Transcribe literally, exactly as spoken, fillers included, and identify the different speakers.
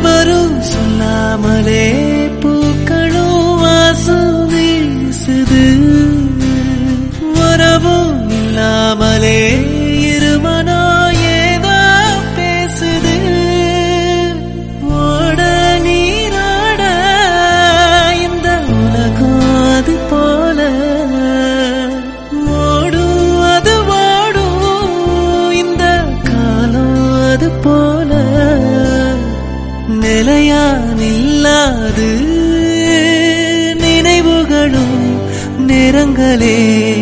Speaker 1: ஒருவரும் சொல்லாமலே பூக்களும் வாசம் வீசுது. உறவும் இல்லாமலே இருமனோ ஏதோ பேசுது. ஓட நீராட இந்த உலகம் அது போல ஓடும், அது ஓடும் இந்த காலம் அது போல. நிலையா நில்லாது நினைவுகளும் நிறங்களே